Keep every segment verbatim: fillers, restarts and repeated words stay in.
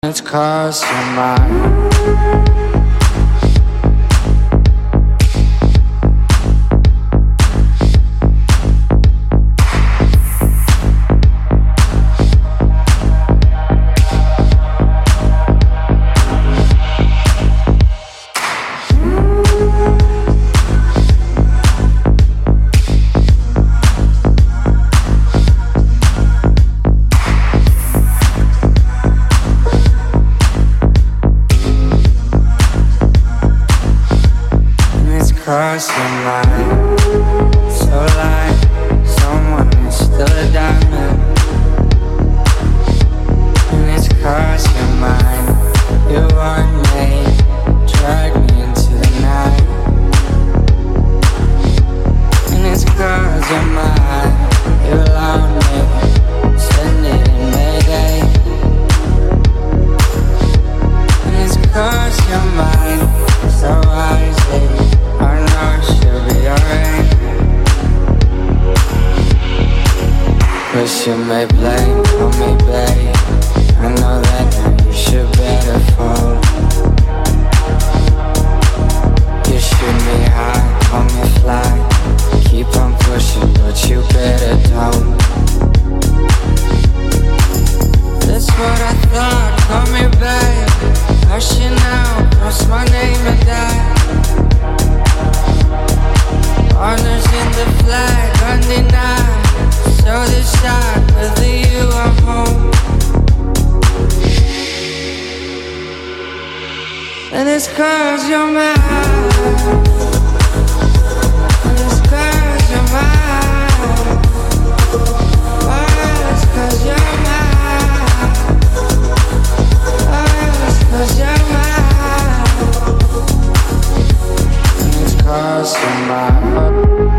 It's cause you're mine. Cause you're mine, so like someone is still a diamond. And it's cause you're mine, you want me, drag me into the night. And it's cause you're mine, you allowed me, send it in Mayday. And it's cause you're mine, so wisely I know she'll be alright. Cause you may blame, call me babe. I know that now you should better fall. You shoot me high, call me fly. Keep on pushing, but you better don't. That's what I thought, call me babe. Hush it now, cross my name and die. Honors in the flag, undenied. So decide whether you are home. And it's cause you're mine. And it's cause you're mine. Oh, it's cause you're mine. Oh, it's cause you're mine. And it's cause you're mine.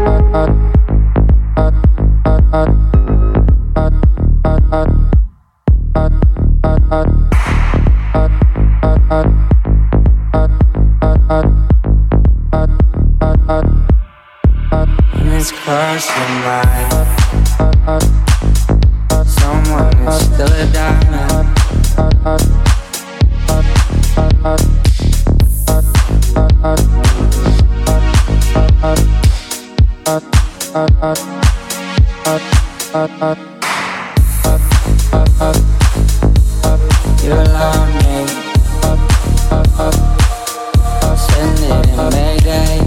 And it's cause you're mine. Someone is still a diamond. You allow me, send it in Mayday.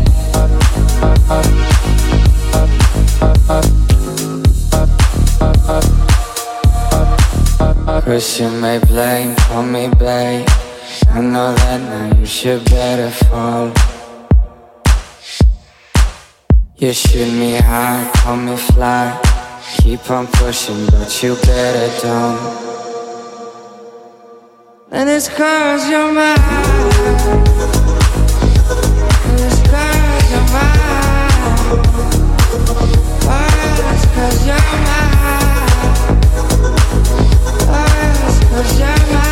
Cause you may blame, call me babe. I know that now you should better fall. You shoot me high, call me fly. Keep on pushing, but you better don't. And it's cause you're mine. And it's cause you're mine. Oh, it's cause you're mine. Oh, it's cause you're mine.